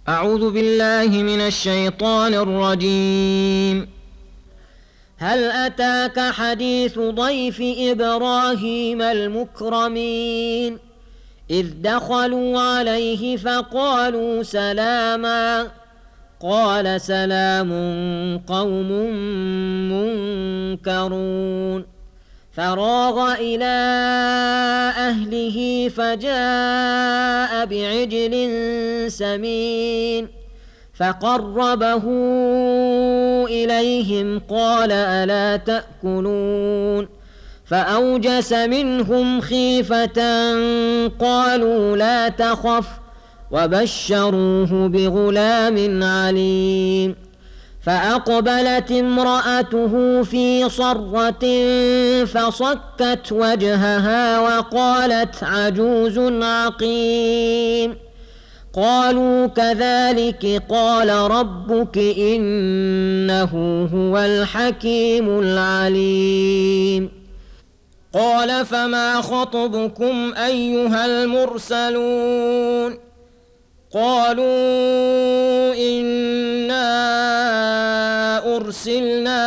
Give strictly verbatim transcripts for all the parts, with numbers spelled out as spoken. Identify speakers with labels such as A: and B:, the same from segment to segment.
A: أعوذ بالله من الشيطان الرجيم. هل أتاك حديث ضيف إبراهيم المكرمين إذ دخلوا عليه فقالوا سلاما قال سلام قوم منكرون فراغ إلى أهله فجاء بعجل سمين فقربه إليهم قال ألا تأكلون فأوجس منهم خيفة قالوا لا تخف وبشروه بغلام عليم فأقبلت امرأته في صرة فصكت وجهها وقالت عجوز عقيم قالوا كذلك قال ربك إنه هو الحكيم العليم. قال فما خطبكم أيها المرسلون قالوا إنا أرسلنا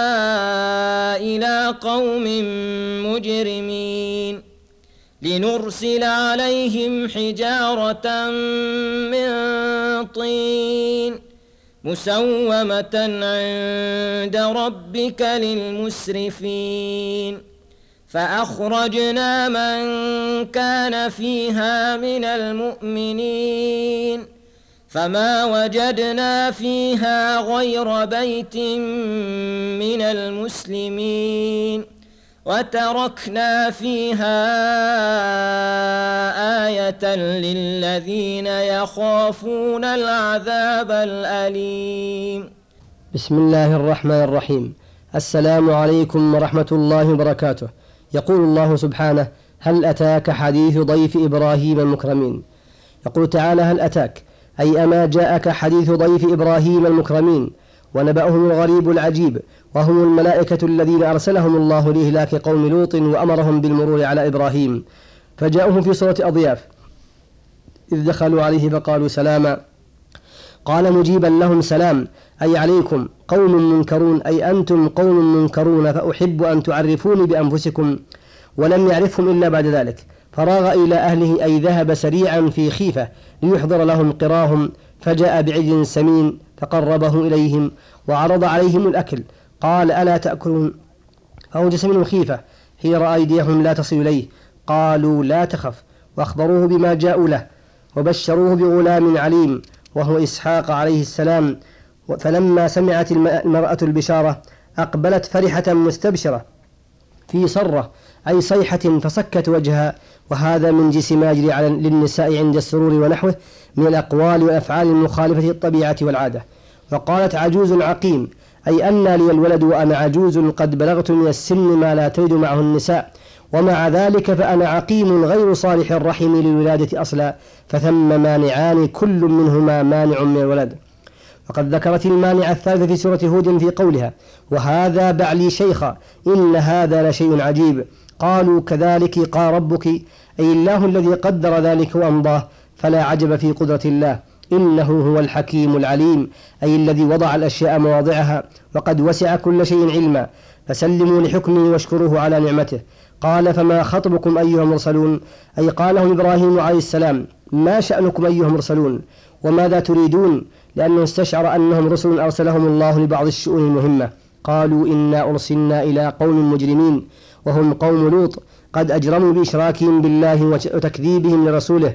A: إلى قوم مجرمين لنرسل عليهم حجارة من طين مسومة عند ربك للمسرفين فأخرجنا من كان فيها من المؤمنين فما وجدنا فيها غير بيت من المسلمين وتركنا فيها آية للذين يخافون العذاب الأليم.
B: بسم الله الرحمن الرحيم. السلام عليكم ورحمة الله وبركاته. يقول الله سبحانه: هل أتاك حديث ضيف إبراهيم المكرمين. يقول تعالى: هل أتاك، أي أما جاءك حديث ضيف إبراهيم المكرمين ونبأهم الغريب العجيب، وهم الملائكة الذين أرسلهم الله لإهلاك قوم لوط وأمرهم بالمرور على إبراهيم، فجاءوهم في صورة أضياف إذ دخلوا عليه فقالوا سلاما قال مجيبا لهم: سلام أي عليكم قوم منكرون، أي أنتم قوم منكرون، فأحب أن تعرفوني بأنفسكم، ولم يعرفهم إلا بعد ذلك. فراغ إلى أهله، أي ذهب سريعا في خيفة ليحضر لهم قراهم، فجاء بعجل سمين فقربه إليهم وعرض عليهم الأكل قال ألا تأكلون فأوجس منهم خيفة حين رأى أيديهم لا تصل إليه قالوا لا تخف، وأخبروه بما جاءوا له وبشروه بغلام عليم وهو إسحاق عليه السلام. فلما سمعت المرأة البشارة أقبلت فرحة مستبشرة في صرة، أي صيحة، فسكت وجهها، وهذا من جنس ما يجري على للنساء عند السرور ونحوه من الأقوال والأفعال المخالفة للطبيعة والعادة. وقالت عجوز عقيم، أي أن لي الولد وأنا عجوز قد بلغت من السن ما لا تلد معه النساء، ومع ذلك فأنا عقيم غير صالح الرحم للولادة أصلا، فثم مانعان كل منهما مانع من الولد. وقد ذكرت المانع الثالث في سورة هود في قولها: وهذا بعلي شيخا إن هذا لشيء عجيب. قالوا كذلك قال ربك، أي الله الذي قدر ذلك وأمضاه، فلا عجب في قدرة الله، إنه هو الحكيم العليم، أي الذي وضع الأشياء مواضعها وقد وسع كل شيء علما، فسلموا لحكمه واشكروه على نعمته. قال فما خطبكم أيها المرسلون، أي قالهم إبراهيم عليه السلام: ما شأنكم أيها المرسلون وماذا تريدون، لأنه استشعر أنهم رسل أرسلهم الله لبعض الشؤون المهمة. قالوا إنا أرسلنا إلى قوم مجرمين، وهم قوم لوط، قد أجرموا بإشراكهم بالله وتكذيبهم لرسوله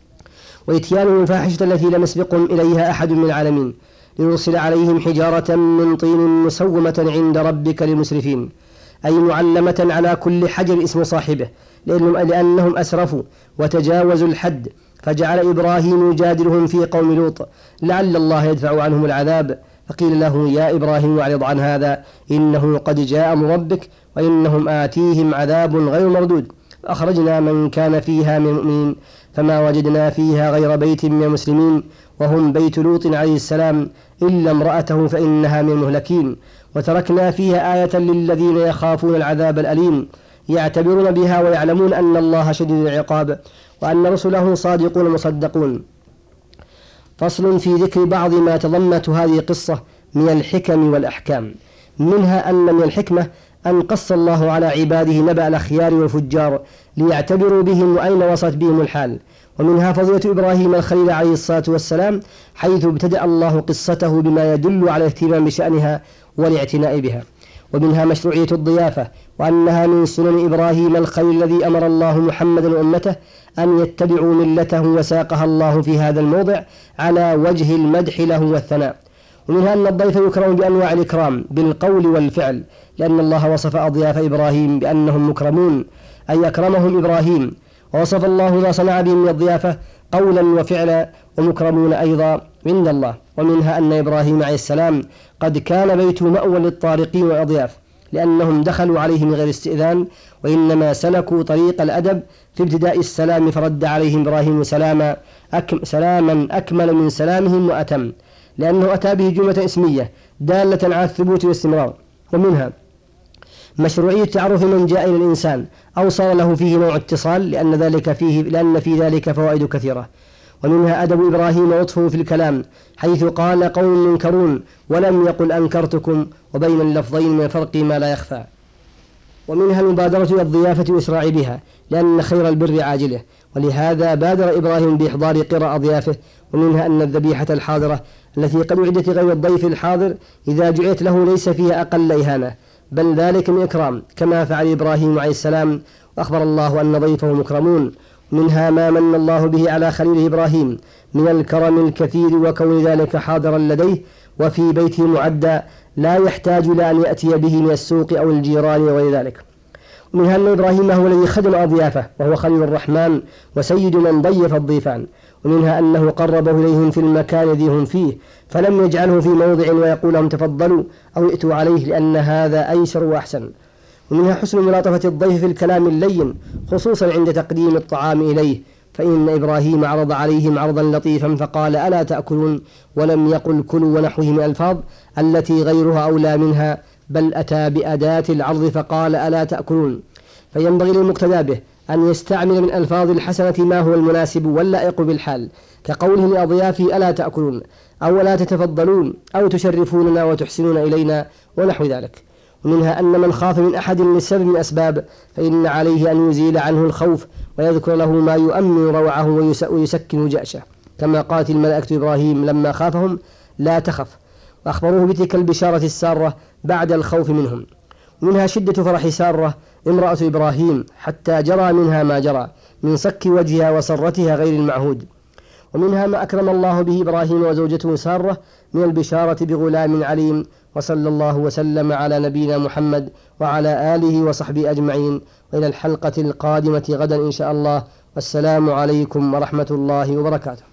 B: وإتيانهم الفاحشة التي لم يسبقهم إليها أحد من العالمين، لنرسل عليهم حجارة من طين مسومة عند ربك للمسرفين، أي معلمة على كل حجر اسم صاحبه، لأنهم أسرفوا وتجاوزوا الحد، فجعل إبراهيم يجادلهم في قوم لوط لعل الله يدفع عنهم العذاب. فقيل له: يا إبراهيم أعرض عن هذا، إنه قد جاء أمر ربك وإنهم آتيهم عذاب غير مردود. أخرجنا من كان فيها من المؤمنين فما وجدنا فيها غير بيت من المسلمين، وهم بيت لوط عليه السلام، إلا امرأته فإنها من المهلكين. وتركنا فيها آية للذين يخافون العذاب الأليم، يعتبرون بها ويعلمون أن الله شديد العقاب وأن رسله صادقون مصدقون. فصل في ذكر بعض ما تضمنت هذه القصة من الحكم والأحكام. منها أن من الحكمة أن قص الله على عباده نبأ الأخيار والفجار ليعتبروا بهم وأين وصلت بهم الحال. ومنها فضيلة إبراهيم الخليل عليه الصلاة والسلام، حيث ابتدأ الله قصته بما يدل على الاهتمام بشأنها والاعتناء بها. ومنها مشروعية الضيافة، وأنها من سنن إبراهيم الخليل الذي أمر الله محمدا وأمته أن يتبعوا ملته، وساقها الله في هذا الموضع على وجه المدح له والثناء. ومنها أن الضيف يكرم بأنواع الإكرام بالقول والفعل، لأن الله وصف أضياف إبراهيم بأنهم مكرمون، أي أكرمهم إبراهيم، ووصف الله ما صنع بهم من الضيافة قولا وفعلا، ومكرمون أيضا عند الله. ومنها أن إبراهيم عليه السلام قد كان بيته مأوى للطارقين والأضياف، لأنهم دخلوا عليه من غير استئذان، وإنما سلكوا طريق الأدب في ابتداء السلام، فرد عليهم إبراهيم سلاما أكم سلاما أكمل من سلامهم وأتم، لأنه أتى به جملة اسمية دالة على الثبوت والاستمرار. ومنها مشروعية تعرف من جاء إلى الإنسان أو صار له فيه نوع اتصال، لأن ذلك فيه لأن في ذلك فوائد كثيرة. ومنها أدب إبراهيم ولطفه في الكلام، حيث قال قوم منكرون ولم يقل أنكرتكم، وبين اللفظين من الفرق ما لا يخفى. ومنها المبادرة إلى الضيافة والإسراع بها، لأن خير البر عاجله، ولهذا بادر إبراهيم بإحضار قراء أضيافه. ومنها أن الذبيحة الحاضرة التي قد وجدت غير الضيف الحاضر إذا جعلت له ليس فيها أقل إهانة، بل ذلك من إكرام، كما فعل إبراهيم عليه السلام، وأخبر الله أن ضيفه مكرمون. منها ما من الله به على خليله إبراهيم من الكرم الكثير، وكون ذلك حاضرا لديه وفي بيته معدى، لا يحتاج إلى أن يأتي به من السوق أو الجيران وغير ذلك. ومنها أن إبراهيم هو الذي خدم أضيافه، وهو خليل الرحمن وسيد من ضيف الضيفان. ومنها أنه قربه إليهم في المكان الذي هم فيه، فلم يجعله في موضع ويقول لهم تفضلوا أو ائتوا عليه، لأن هذا أيسر وأحسن. ومنها حسن ملاطفة الضيف في الكلام اللين، خصوصا عند تقديم الطعام إليه، فإن إبراهيم عرض عليهم عرضا لطيفا فقال ألا تأكلون، ولم يقل كلوا ونحوه من الألفاظ التي غيرها أولى منها، بل أتى بأداة العرض فقال ألا تأكلون. فينبغي للمقتدى به أن يستعمل من ألفاظ الحسنة ما هو المناسب واللائق بالحال، كقوله لأضيافه ألا تأكلون، أو لا تتفضلون، أو تشرفوننا وتحسنون إلينا ونحو ذلك. ومنها أن من خاف من أحد لسبب من أسباب فإن عليه أن يزيل عنه الخوف، ويذكر له ما يؤمن روعه ويسكن جأشه، كما قالت الملائكة إبراهيم لما خافهم لا تخف، وأخبروه بتلك البشارة السارة بعد الخوف منهم. منها شدة فرح سارة امرأة إبراهيم حتى جرى منها ما جرى من صك وجهها وسرتها غير المعهود. ومنها ما أكرم الله به إبراهيم وزوجته سارة من البشارة بغلام عليم. وصلى الله وسلم على نبينا محمد وعلى آله وصحبه أجمعين، وإلى الحلقة القادمة غدا إن شاء الله، والسلام عليكم ورحمة الله وبركاته.